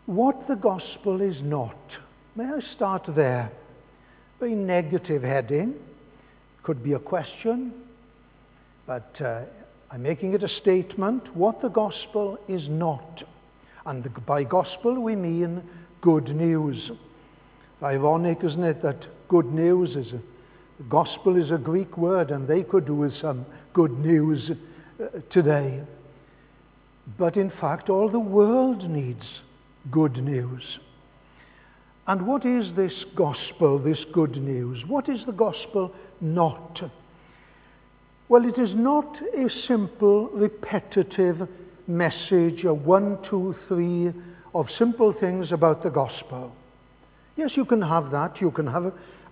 what the gospel is not. May I start there? Very negative heading. Could be a question, but I'm making it a statement. What the gospel is not. And by gospel we mean good news. Ironic, isn't it, that good news is gospel is a Greek word, and they could do with some good news today. But in fact, all the world needs good news. And what is this gospel, this good news? What is the gospel not? Well, it is not a simple, repetitive message, a 1, 2, 3 of simple things about the gospel. Yes, you can have that. You can have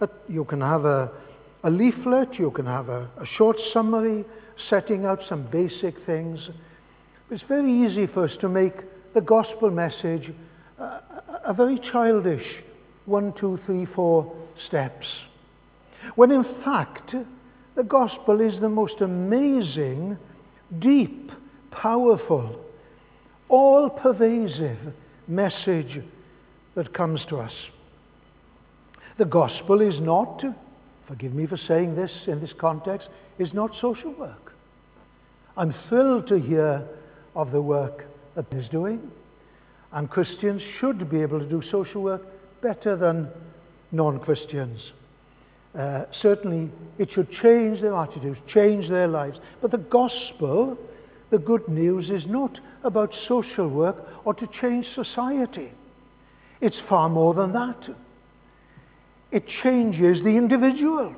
a leaflet. You can have a short summary setting out some basic things. It's very easy for us to make the gospel message a very childish 1, 2, 3, 4 steps. When in fact, the gospel is the most amazing, deep, powerful, all-pervasive message that comes to us. The gospel is not, forgive me for saying this in this context, is not social work. I'm thrilled to hear of the work that is doing, and Christians should be able to do social work better than non-Christians. Certainly, it should change their attitudes, change their lives. But the gospel, the good news, is not about social work or to change society. It's far more than that. It changes the individual.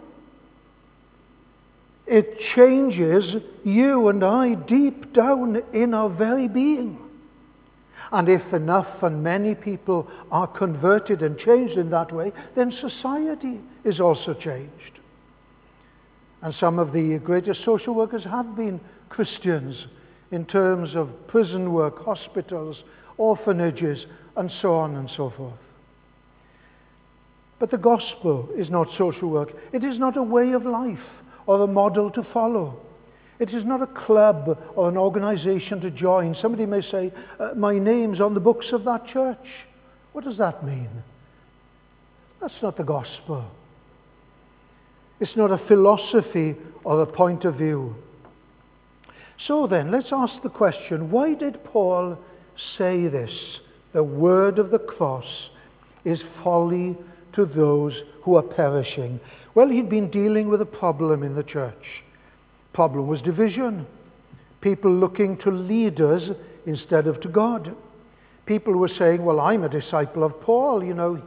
It changes you and I deep down in our very being. And if enough and many people are converted and changed in that way, then society is also changed. And some of the greatest social workers have been Christians in terms of prison work, hospitals, orphanages, and so on and so forth. But the gospel is not social work. It is not a way of life or a model to follow. It is not a club or an organization to join. Somebody may say, my name's on the books of that church. What does that mean? That's not the gospel. It's not a philosophy or a point of view. So then, let's ask the question, why did Paul say this? The word of the cross is folly to those who are perishing. Well, he'd been dealing with a problem in the church. Problem was division. People looking to leaders instead of to God. People were saying, well, I'm a disciple of Paul. You know,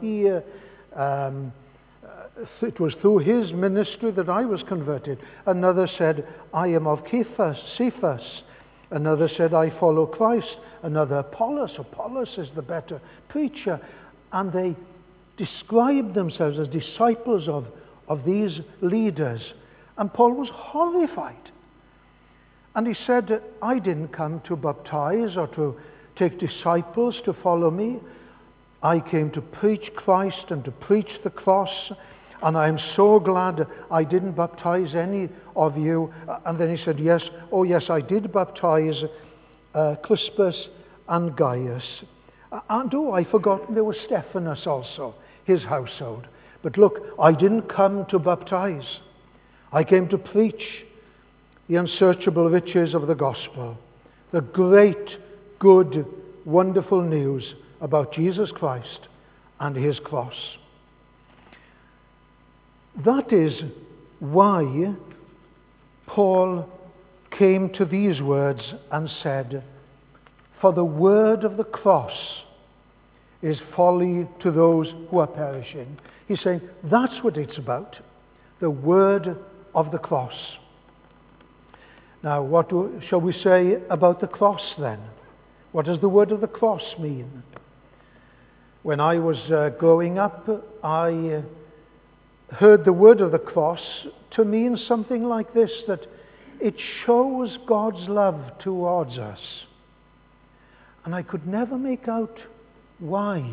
it was through his ministry that I was converted. Another said, I am of Cephas. Another said, I follow Christ. Another, Apollos. Apollos is the better preacher. And they described themselves as disciples of these leaders. And Paul was horrified. And he said, I didn't come to baptize or to take disciples to follow me. I came to preach Christ and to preach the cross. And I'm so glad I didn't baptize any of you. And then he said, yes, I did baptize Crispus and Gaius. And I forgot there was Stephanas also, his household. But look, I didn't come to baptize. I came to preach the unsearchable riches of the gospel, the great, good, wonderful news about Jesus Christ and his cross. That is why Paul came to these words and said, for the word of the cross is folly to those who are perishing. He's saying that's what it's about, the word of the cross. Now, what shall we say about the cross then? What does the word of the cross mean? When I was growing up, I heard the word of the cross to mean something like this, that it shows God's love towards us. And I could never make out why.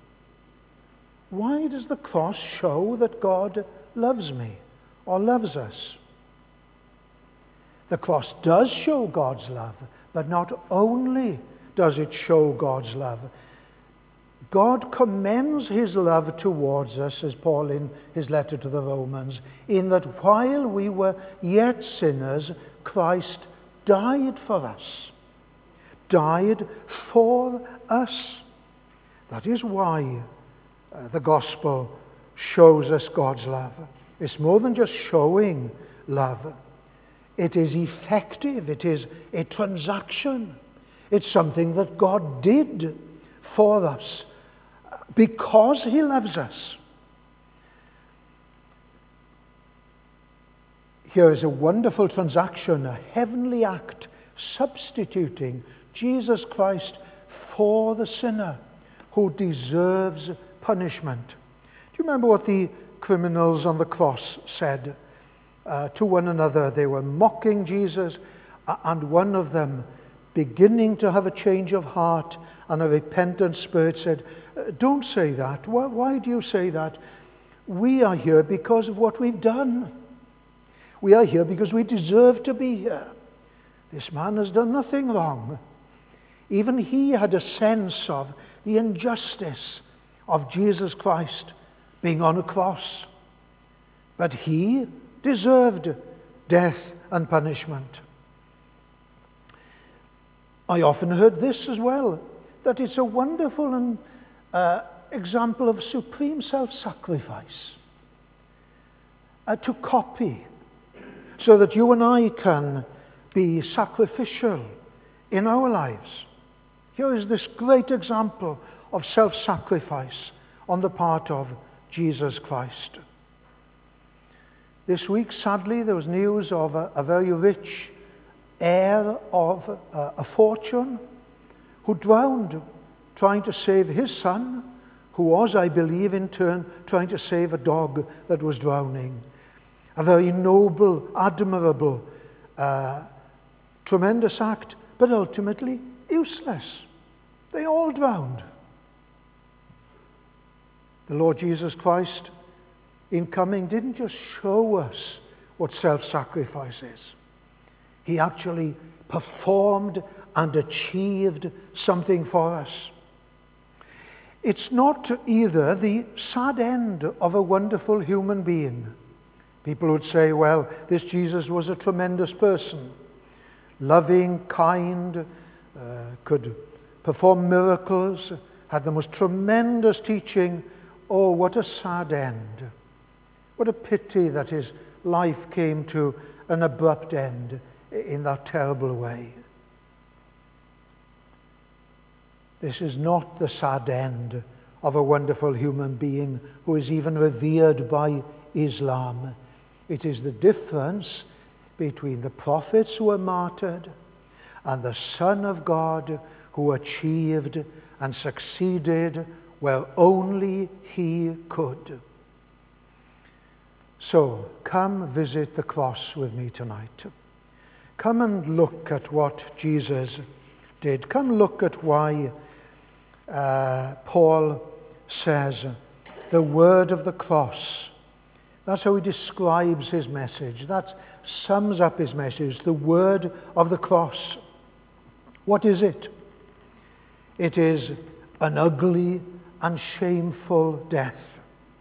Why does the cross show that God loves me or loves us? The cross does show God's love, but not only does it show God's love. God commends his love towards us, says Paul in his letter to the Romans, in that while we were yet sinners, Christ died for us. Died for us. That is why the gospel shows us God's love. It's more than just showing love. It is effective. It is a transaction. It's something that God did for us because he loves us. Here is a wonderful transaction, a heavenly act, substituting Jesus Christ for the sinner who deserves punishment. Do you remember what the criminals on the cross said to one another? They were mocking Jesus, and one of them, beginning to have a change of heart and a repentant spirit, said, "Don't say that. Why do you say that? We are here because of what we've done. We are here because we deserve to be here. This man has done nothing wrong." Even he had a sense of the injustice of Jesus Christ being on a cross. But he deserved death and punishment. I often heard this as well, that it's a wonderful example of supreme self-sacrifice to copy, so that you and I can be sacrificial in our lives. Here is this great example of self-sacrifice on the part of Jesus Christ. This week, sadly, there was news of a very rich heir of a fortune who drowned trying to save his son, who was, I believe, in turn trying to save a dog that was drowning. A very noble, admirable, tremendous act, but ultimately useless. They all drowned. The Lord Jesus Christ, in coming, didn't just show us what self-sacrifice is. He actually performed and achieved something for us. It's not either the sad end of a wonderful human being. People would say, well, this Jesus was a tremendous person, loving, kind, could perform miracles, had the most tremendous teaching. Oh, what a sad end. What a pity that his life came to an abrupt end in that terrible way. This is not the sad end of a wonderful human being who is even revered by Islam. It is the difference between the prophets who were martyred and the Son of God who achieved and succeeded where only he could. So, come visit the cross with me tonight. Come and look at what Jesus did. Come look at why Paul says the word of the cross. That's how he describes his message. That sums up his message, the word of the cross. What is it? It is an ugly and shameful death.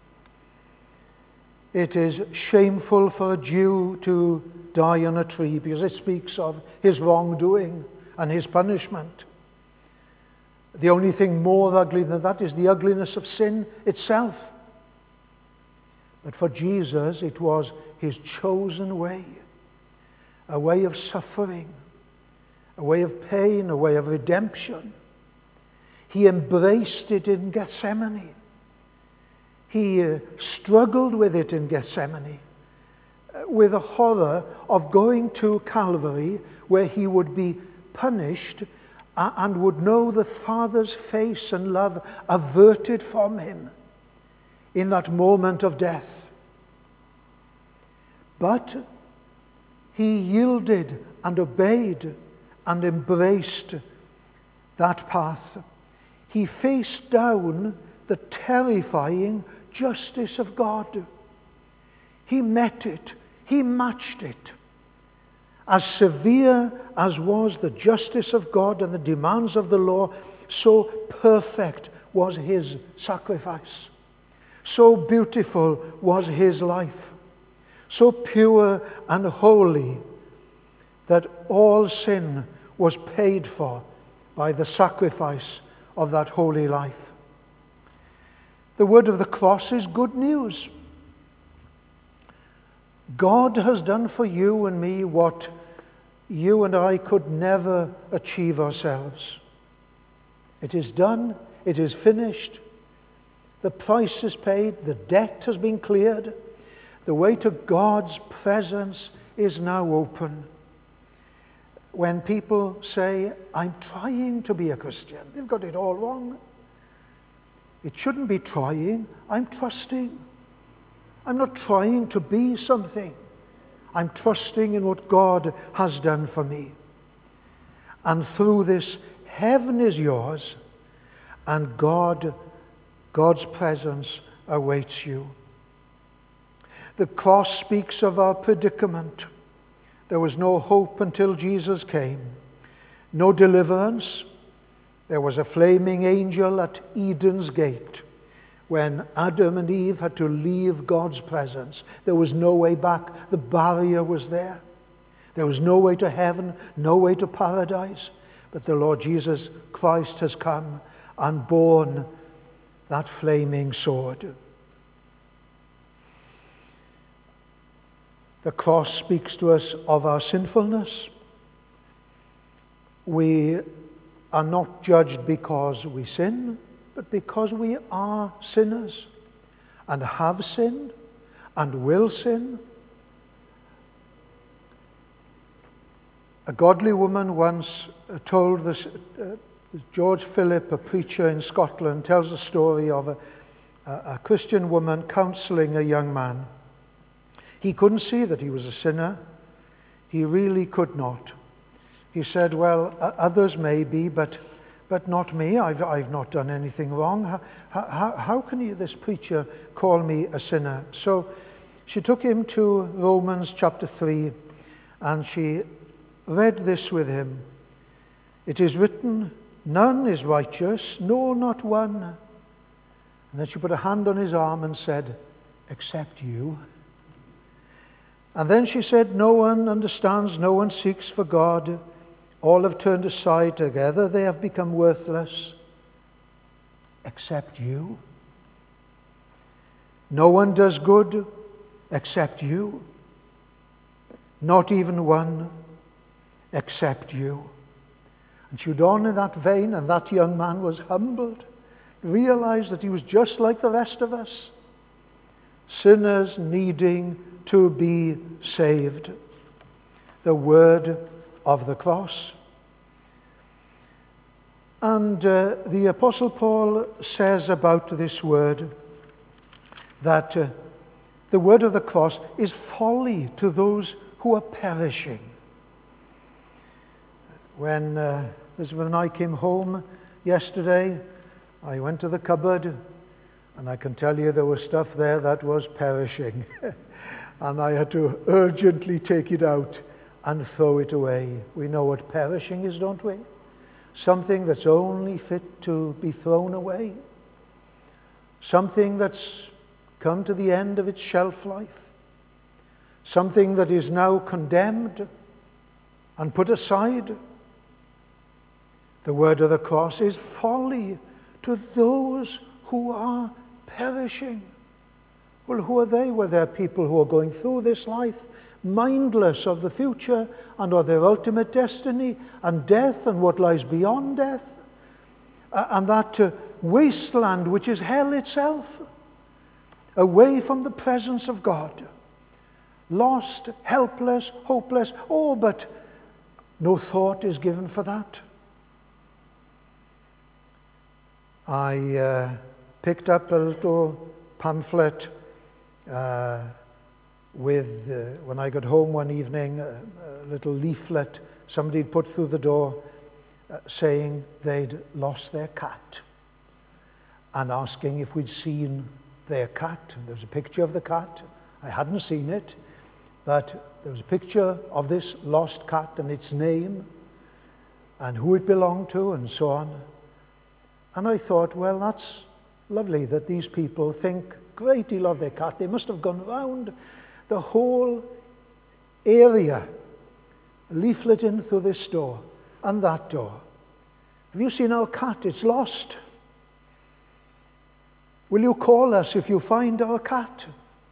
It is shameful for a Jew to die on a tree because it speaks of his wrongdoing and his punishment. The only thing more ugly than that is the ugliness of sin itself. But for Jesus, it was his chosen way, a way of suffering, a way of pain, a way of redemption. He embraced it in Gethsemane. He struggled with it in Gethsemane, with the horror of going to Calvary, where he would be punished and would know the Father's face and love averted from him in that moment of death. But he yielded and obeyed and embraced that path. He faced down the terrifying justice of God. He met it. He matched it. As severe as was the justice of God and the demands of the law, so perfect was his sacrifice. So beautiful was his life. So pure and holy that all sin was paid for by the sacrifice of that holy life. The word of the cross is good news. God has done for you and me what you and I could never achieve ourselves. It is done. It is finished. The price is paid. The debt has been cleared. The way to God's presence is now open. When people say, I'm trying to be a Christian, they've got it all wrong. It shouldn't be trying. I'm trusting. I'm not trying to be something. I'm trusting in what God has done for me. And through this, heaven is yours, and God's presence awaits you. The cross speaks of our predicament. There was no hope until Jesus came. No deliverance. There was a flaming angel at Eden's gate when Adam and Eve had to leave God's presence. There was no way back. The barrier was there. There was no way to heaven, no way to paradise. But the Lord Jesus Christ has come and borne that flaming sword. The cross speaks to us of our sinfulness. We are not judged because we sin, but because we are sinners and have sinned and will sin. A godly woman once told this, George Phillip, a preacher in Scotland, tells the story of a Christian woman counseling a young man. He couldn't see that he was a sinner. He really could not. He said, well, others may be, but not me. I've not done anything wrong. How can this preacher call me a sinner? So she took him to Romans chapter 3, and she read this with him. It is written, none is righteous, no, not one. And then she put a hand on his arm and said, except you. And then she said, no one understands, no one seeks for God. All have turned aside together. They have become worthless, except you. No one does good except you. Not even one except you. And she went on in that vein, and that young man was humbled, realized that he was just like the rest of us, sinners needing to be saved. The word of the cross. And the Apostle Paul says about this word that the word of the cross is folly to those who are perishing. When Elizabeth and I came home yesterday, I went to the cupboard, and I can tell you there was stuff there that was perishing. And I had to urgently take it out and throw it away. We know what perishing is, don't we? Something that's only fit to be thrown away. Something that's come to the end of its shelf life. Something that is now condemned and put aside. The word of the cross is folly to those who are perishing. Well, who are they? Well, they're people who are going through this life mindless of the future and of their ultimate destiny and death and what lies beyond death. And that wasteland which is hell itself, away from the presence of God. Lost, helpless, hopeless. Oh, but no thought is given for that. I picked up a little pamphlet when I got home one evening, a little leaflet somebody had put through the door saying they'd lost their cat and asking if we'd seen their cat. There was a picture of the cat. I hadn't seen it, but there was a picture of this lost cat and its name and who it belonged to and so on. And I thought, well, that's lovely that these people think a great deal of their cat. They must have gone round the whole area, leafleting through this door and that door. Have you seen our cat? It's lost. Will you call us if you find our cat?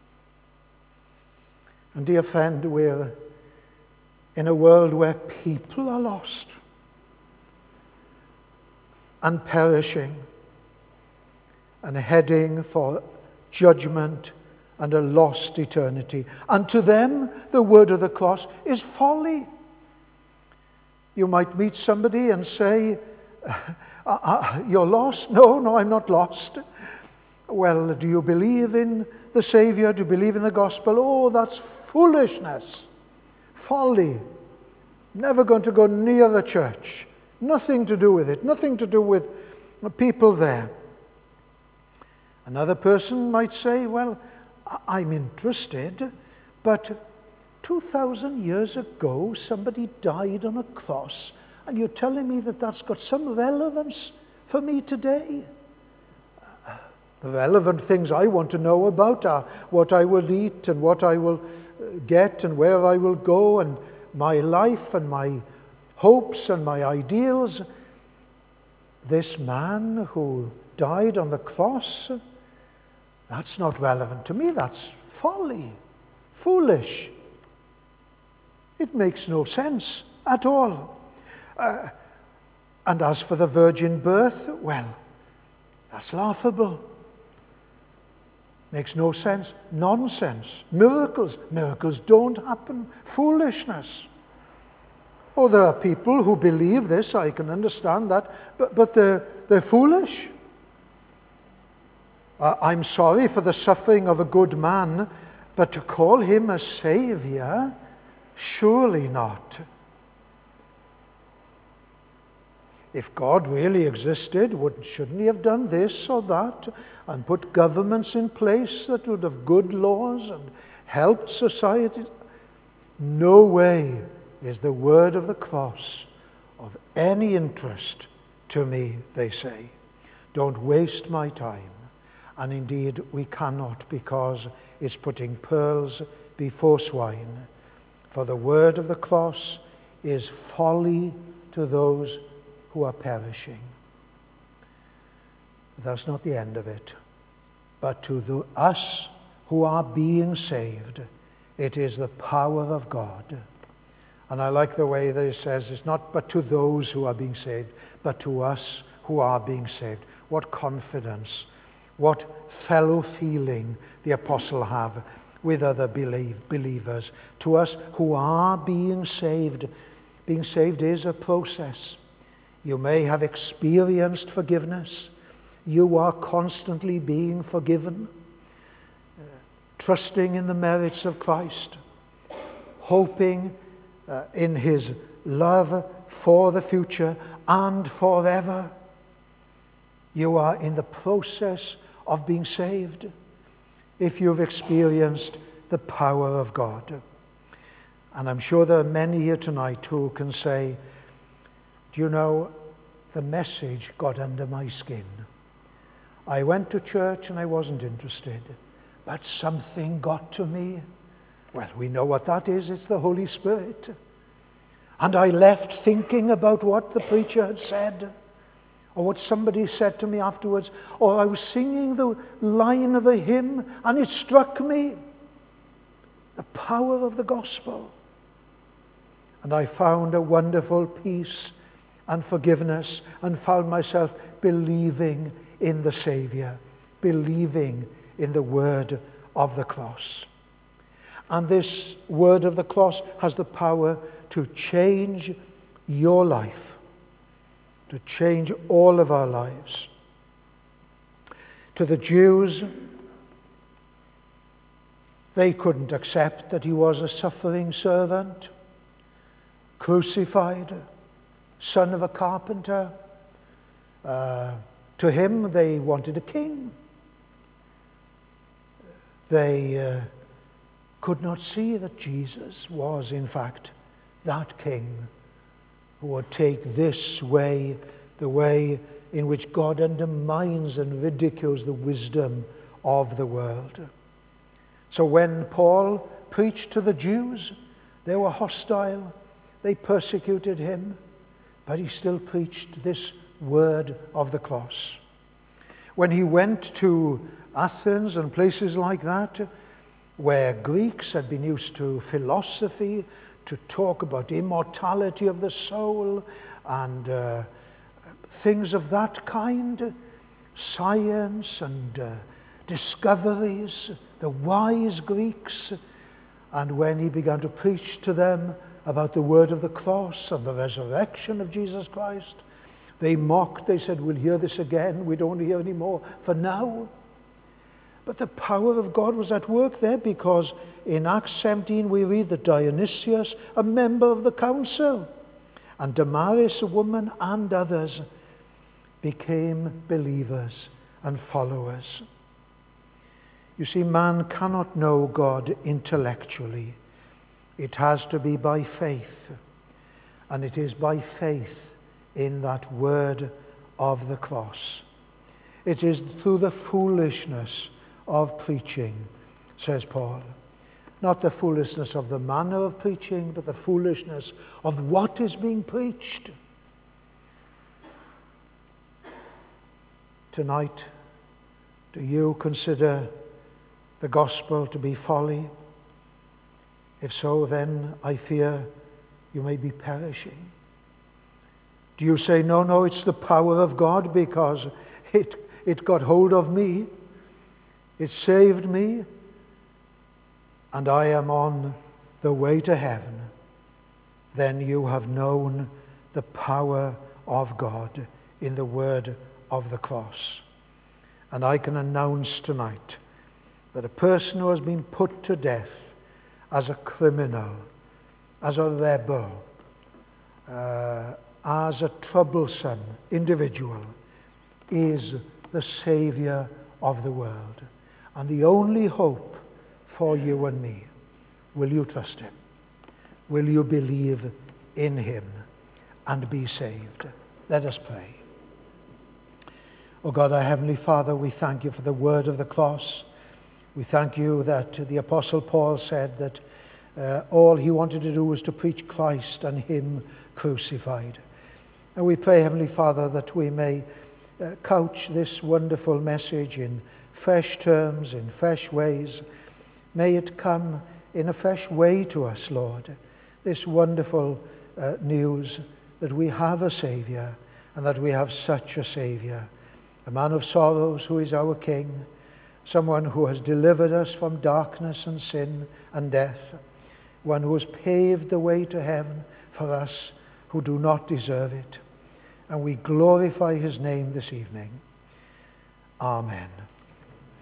And dear friend, we're in a world where people are lost and perishing and heading for judgment and a lost eternity. And to them, the word of the cross is folly. You might meet somebody and say, you're lost? No, I'm not lost. Well, do you believe in the Savior? Do you believe in the gospel? Oh, that's foolishness, folly. Never going to go near the church. Nothing to do with it. Nothing to do with the people there. Another person might say, well, I'm interested, but 2,000 years ago somebody died on a cross, and you're telling me that that's got some relevance for me today? The relevant things I want to know about are what I will eat and what I will get and where I will go and my life and my hopes and my ideals. This man who died on the cross, that's not relevant to me. That's folly, foolish. It makes no sense at all. And as for the virgin birth, well, that's laughable. Makes no sense. Nonsense. Miracles don't happen. Foolishness. Oh, there are people who believe this. I can understand that. But they're foolish. I'm sorry for the suffering of a good man, but to call him a savior, surely not. If God really existed, shouldn't he have done this or that and put governments in place that would have good laws and helped society? No way is the word of the cross of any interest to me, they say. Don't waste my time. And indeed, we cannot, because it's putting pearls before swine. For the word of the cross is folly to those who are perishing. That's not the end of it. But to us who are being saved, it is the power of God. And I like the way that it says, it's not but to those who are being saved, but to us who are being saved. What confidence, what fellow feeling the apostle have with other believers. To us who are being saved is a process. You may have experienced forgiveness. You are constantly being forgiven, trusting in the merits of Christ, hoping in his love for the future and forever. You are in the process of being saved if you've experienced the power of God. And I'm sure there are many here tonight who can say, do you know, the message got under my skin. I went to church and I wasn't interested, but something got to me. Well, we know what that is. It's the Holy Spirit. And I left thinking about what the preacher had said, or what somebody said to me afterwards, or I was singing the line of a hymn and it struck me. The power of the gospel. And I found a wonderful peace and forgiveness, and found myself believing in the Savior, believing in the word of the cross. And this word of the cross has the power to change your life, to change all of our lives. To the Jews, they couldn't accept that he was a suffering servant, crucified, son of a carpenter. To him, they wanted a king. They could not see that Jesus was, in fact, that king who would take this way, the way in which God undermines and ridicules the wisdom of the world. So when Paul preached to the Jews, they were hostile, they persecuted him, but he still preached this word of the cross. When he went to Athens and places like that, where Greeks had been used to philosophy, to talk about immortality of the soul and things of that kind, science and discoveries, the wise Greeks. And when he began to preach to them about the word of the cross and the resurrection of Jesus Christ, they mocked. They said, we'll hear this again. We don't hear any more for now. But the power of God was at work there, because in Acts 17 we read that Dionysius, a member of the council, and Damaris, a woman, and others became believers and followers. You see, man cannot know God intellectually. It has to be by faith. And it is by faith in that word of the cross. It is through the foolishness of preaching, says Paul. Not the foolishness of the manner of preaching, but the foolishness of what is being preached. Tonight, do you consider the gospel to be folly? If so, then I fear you may be perishing. Do you say, no, it's the power of God because it got hold of me, it saved me, and I am on the way to heaven? Then you have known the power of God in the word of the cross. And I can announce tonight that a person who has been put to death as a criminal, as a rebel, as a troublesome individual, is the Savior of the world. And the only hope for you and me. Will you trust him? Will you believe in him and be saved? Let us pray. Oh God, our Heavenly Father, we thank you for the word of the cross. We thank you that the Apostle Paul said that all he wanted to do was to preach Christ and him crucified. And we pray, Heavenly Father, that we may couch this wonderful message in fresh terms, in fresh ways. May it come in a fresh way to us, Lord, this wonderful news that we have a Savior, and that we have such a Savior, a man of sorrows who is our King, someone who has delivered us from darkness and sin and death, one who has paved the way to heaven for us who do not deserve it. And we glorify his name this evening. Amen.